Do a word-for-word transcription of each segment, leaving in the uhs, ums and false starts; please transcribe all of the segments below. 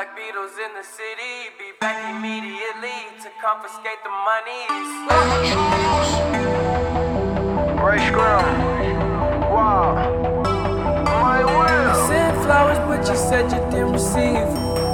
Black Beatles in the city, be back immediately to confiscate the monies. Ray Scrum, wow, my will. I sent flowers, but you said you didn't receive them.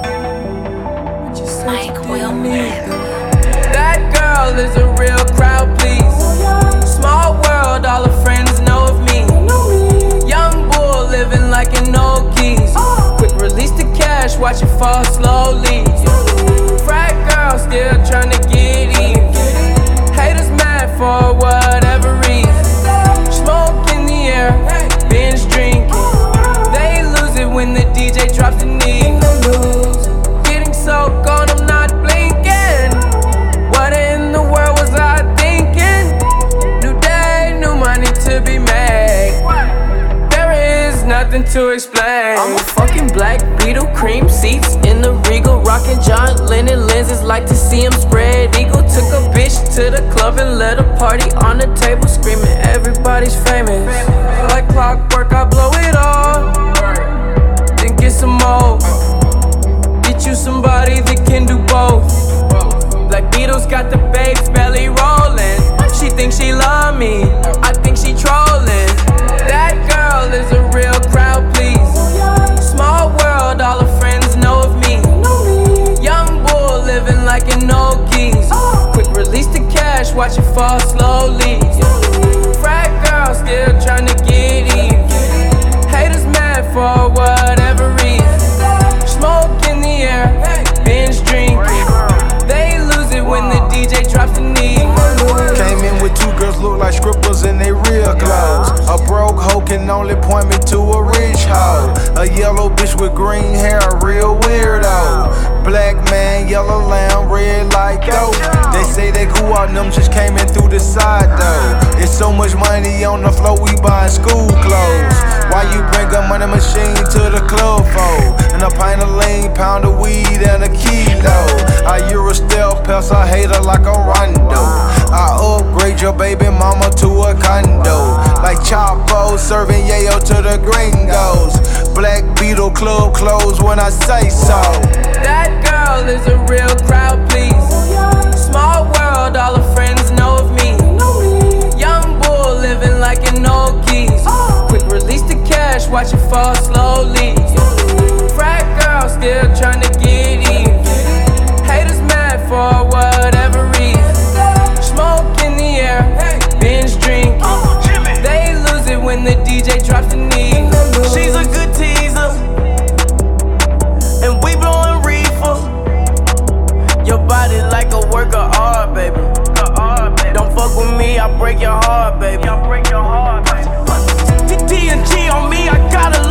But you said Mike you didn't Will need them. That girl is a real crowd, please. Small world, all her friends know of me. Young bull living like an old geese. Quick release the cash, watch it fall slowly. Frat girl still tryna get even. Haters mad for whatever reason. Smoke in the air, binge drinking. They lose it when the D J drops the knee. Getting so gone, I'm not blinking. What in the world was I thinking? New day, new money to be made. There is nothing to explain. I'm a fucking Black Beetle, cream seats in the Regal, rockin' John Lennon lenses, like to see him spread eagle. Took a bitch to the club and let a party on the table, screaming everybody's famous. Like clockwork, I blow it all, then get some more. Get you somebody that can do both. Black Beatles got the babes belly rolling. She thinks she love me, I think she trolling. That girl is a real crowd, please. Small world, all her friends know of me. Young bull living like an old geese. Quick release the cash, watch it fall slowly. Frat girl still tryna get even. Haters mad for whatever reason. Smoke in the air, binge drinking. They lose it when the D J drops the knee. Came in with two girls look like scribbles in they real clothes. A broke hoe can only point me to a rich hoe. A yellow bitch with green hair, a real weirdo. Black man, yellow lamb, red like dope. They say they grew out, them just came in through the side though. It's so much money on the floor, we buying school clothes. Why you bring a money machine to the club for? And a pint of lean, pound of weed, and a kilo. I Euro stealth pest, I hate her like a rondo. I upgrade your baby mama to a condo. Like Chapo serving yayo to the gringos. Black Beetle club closed when I say so. That girl is a real crowd, please. Small world, all her friends know of me. Young bull living like an old geese. Quick release the cash, watch it fall slowly. Frat girl still tryna get even. Haters mad for whatever reason. Smoke in the air, binge drinking. They lose it when the D J drops the knee. She's a good teaser, and we blowin' reefer. Your body like a work of art, baby. Don't fuck with me, I break your heart, baby. T N G on me, I gotta